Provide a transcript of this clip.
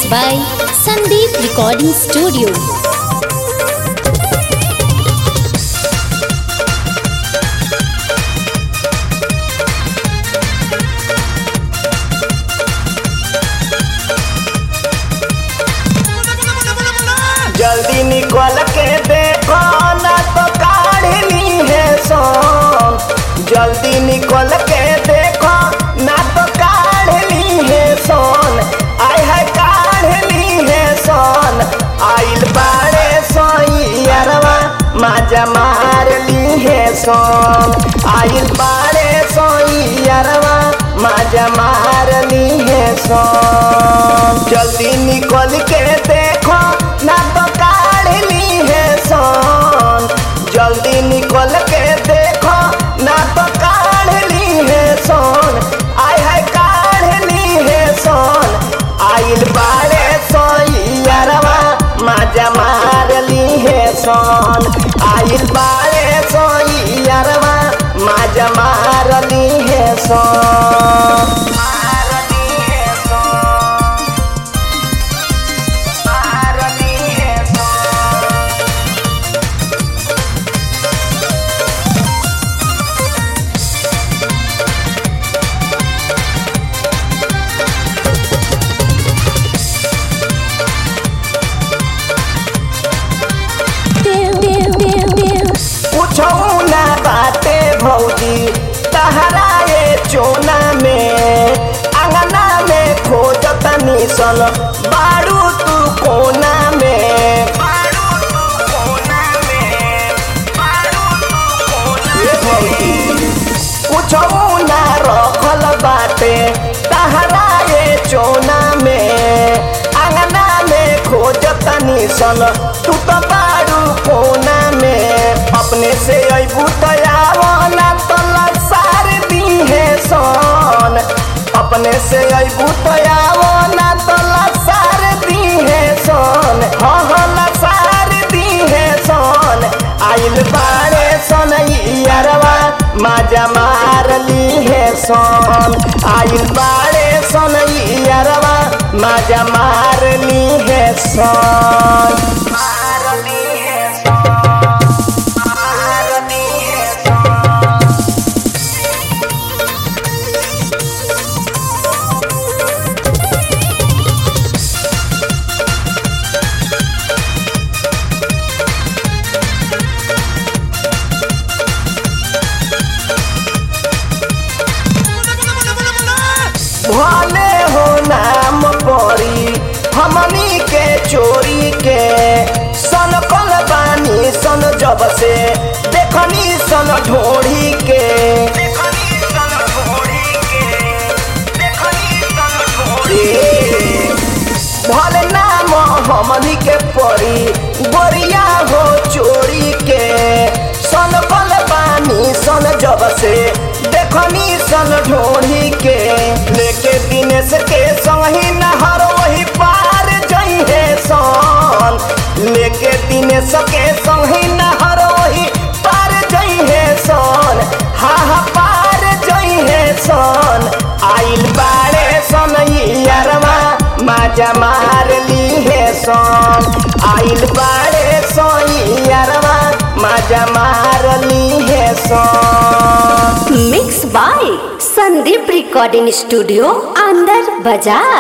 by Sandeep Recording Studio. जल्दी निकल के देखो ना तो काढ़ ली है सोन। जल्दी निकल के देखो ना तो काढ़ ली है सोन। आय है काढ़ ली है सोन। आइल बाड़े सोइयरवा माजा मार ली है सोन। आइल बाड़े सोइयरवा माजा मार ली है सोन। जल्दी निकल के देखो ना तो काढ़ ली है सोन। जल्दी निकल के देखो ना तो काढ़ ली है सोन। आय है काढ़ ली है सोन। आइल बाड़े सोइयरवा माजा मार ली है सोन। आइल बाड़े सोइयरवा माजा मार ली है सोन। ना बाटे भौजी तहरा ये चोना में। अंगना में खोजत निसन बारू तू कोना में। कुछऊ ना रखल बाटे तहरा ये चोना में। अंगना में खोजत निसन तू तो बारू कोना में। अपने से अबू तयावना तो लसार दी है सोन। अपने से अबू तयावना तो लसार दी है सोन। हाँ लसार दी है सोन। आइल बाड़े सोनइयरवा माजा मार ली है सोन। आइल बाड़े सोनइयरवा माजा मार ली है सोन। भले हो नाम पड़ी हमनी के चोरी के। सन कल बानी सन जब से देखनी सन ढोड़ी के। भले नाम हमनी के पड़ी गोरिया हो चोरी के। सन कल बानी सन जब से देखनी सन ढोड़ी के। लेके दिनेश के संगी नहर वही पार जई है सोन। लेके दिनेश के संगी नहर वही पार जई है सोन। हाँ पार जई है सोन। आइल बाड़े सोनइयरवा माजा मार ली है सोन। आइल बाड़े सोइयरवा माजा मार ली है सोन। Mixed by Sandeep Recording Studio, Andhar Bazaar।